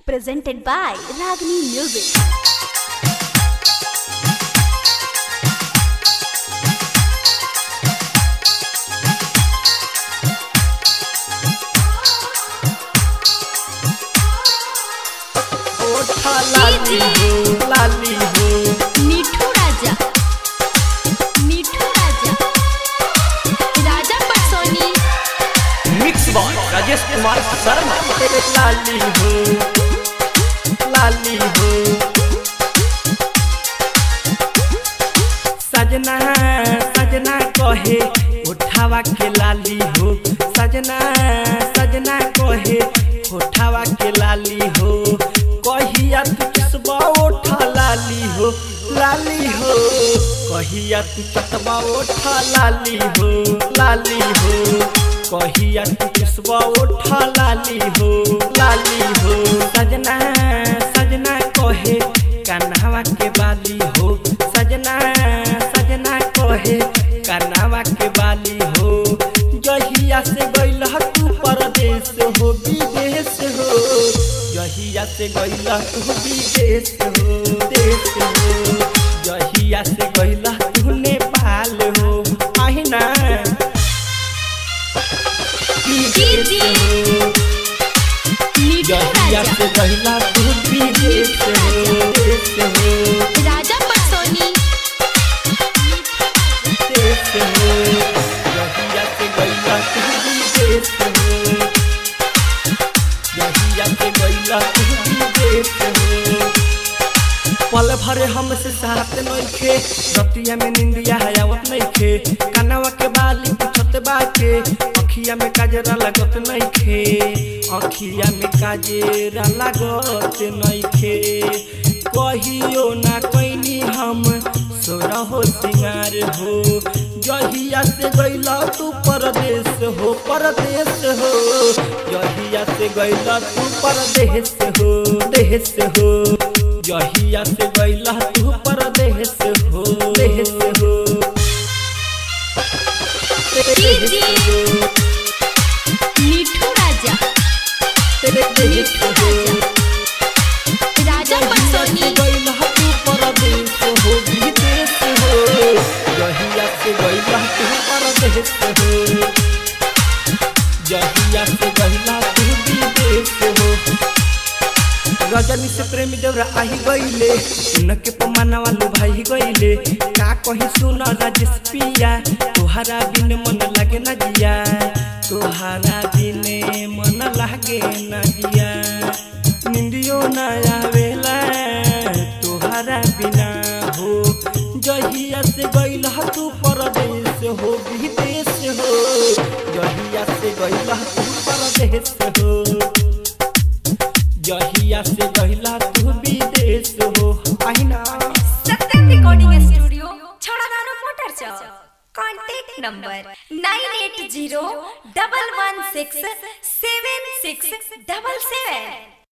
presented by Ragini Music. लाली हो मिठू Raja Raja Patsoni mix by Rajesh Kumar Sharma. लाली हो सजना सजना कहे उठावा के लाली हो, सजना सजना कहे उठावा के लाली हो, कहिया तू चसबा उठा लाली हो कहिया तू चसबा उठा लाली हो कहिया तू चसबा उठा लाली हो सजना सजना कहे कन्हवा के बाली हो, सजना सजना कहे कन्हवा के बाली हो, जहिया से गइल तू परदेश हो विदेश हो, जहिया से गइल तू विदेश हो देश हो, जहिया से गइल तू नेपाल हो आहिना विदेश हो, जहिया से गइल तू विदेश हो देश हो, राजा पटसोनी देश हो, जहिया से गइल तू विदेश हो, जहिया से गइल तू विदेश हो। पल भरे हमसे साथ नइखे, रतिया में निंदिया आवत नइखे, कनवा के बाली पूछत बाके, अखिया में काजरा लागत नइखे, अखिया में काजरा लागत नइखे, कहियो ना कइनी हम सोरा हो सिंगार हो, जहिया से गइला तू परदेश हो जहिया से गइला तू परदेश हो देश हो, जहिया से गइला तू परदेश हो देश हो, मिठू राजा राजा पटसोनी गइला तू परदेश हो विदेश हो, जहिया से गइला तू परदेश हो, जहिया से गइला तू विदेश हो। रजनी से प्रेमी देवरा आही गइले, उनके पमाना वालू भाई गइले, का कहीं सुन राजेश पिया, तोहरा बिन मन लागे ना जिया, तोहरा बिन मन लागे ना जिया, निंदियो ना आवेला तोहरा बिना हो, जहिया से गइल तू परदेश हो विदेश हो, जहिया से गइल तू परदेश हो, जहिया से गइला तू विदेश हो आहिना। सत्यम रिकॉर्डिंग स्टूडियो छड़ादानो मोटर चौक, कॉन्टैक्ट नंबर 9801167677।